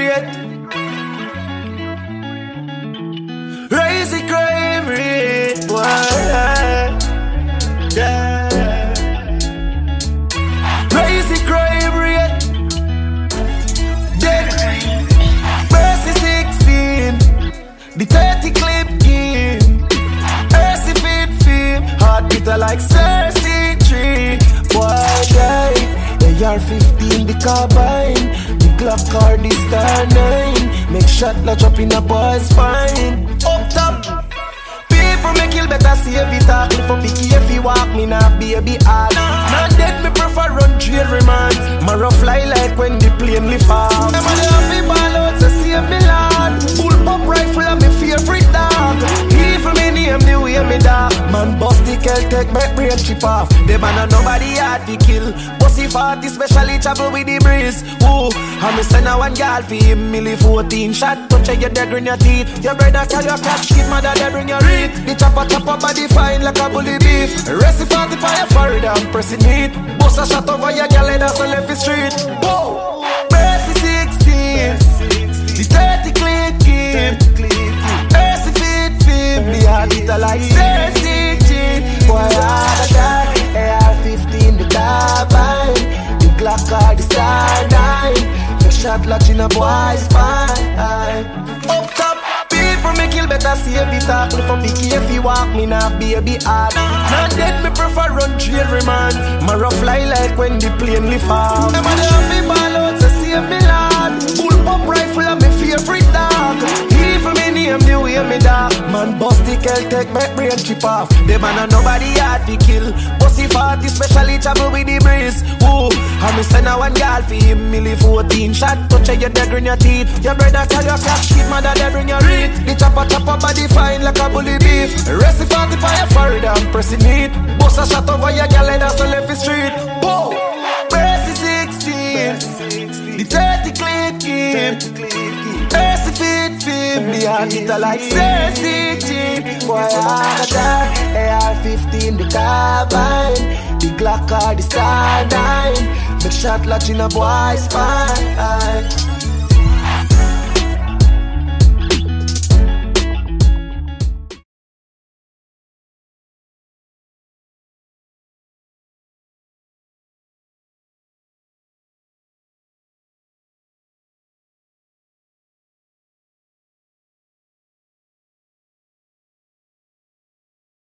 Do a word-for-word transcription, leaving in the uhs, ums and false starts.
rate. Raise the crime rate, boy. Yeah. Raise the crime rate. Dead. Mercy sixteen. The thirty clip game. Mercy fifteen. Heart beater like Cersei tree. Boy, yeah. A R fifteen the carbine. The Glock car the star nine. Make shot lodge up in a boy's spine. Up top. People me kill better save it. Talk for picky if you walk me not baby hard. Not dead me prefer run jail remand. Marrow fly like when the plane lift off. Them a love me ball out to save me lad. Bull pop rifle and me favorite dog. Evil me name the way me dog. Man bust the kel take my brain chip off. Them a nobody hard to kill. Pussy forty specially travel with the breeze. Ooh, I me send a one girl for him. Milli fourteen shot touch your dagger in your teeth. Your brother carry your casket, mother they bring your reed. The chopper chopper body fine like a bully beef. Rest it forty fire forward and pressing it. Bust a shot over your girl and that's on left the street. Whoa, Mercy sixteen. The thirty clean game. Mercy fifteen. The heart beat like Cersei G. Boy, I got A R fifteen the carbine. The Glock car the star nine. Make shot lodge in a boy's spine. Up top. People me kill better save it. Talk for picky if you walk me not baby hard. Not dead me prefer run jail remand. Marrow fly like when the plane lift off. Them a love me ball out to save me lad. Bull pop rifle and me favorite dog. Evil me name the way me dog. Man bust the kel take my brain chip off. Them a nobody hard to kill. Pussy forty specially travel with the breeze. Ooh, I me send a one girl for him. Milli fourteen shot touch your dagger in your teeth. Your brother carry your casket, mother they bring your reed. The chopper chopper body fine like a bully beef. Rest it forty fire forward and pressing it. Bust a shot over your girl and that's on left the street. Whoa, Mercy sixteen. The thirty clean game. Mercy fifteen. The heart beat like Cersei G. Boy, I got A R fifteen the carbine. The Glock car the star nine. Make shot lodge in a boy's spine.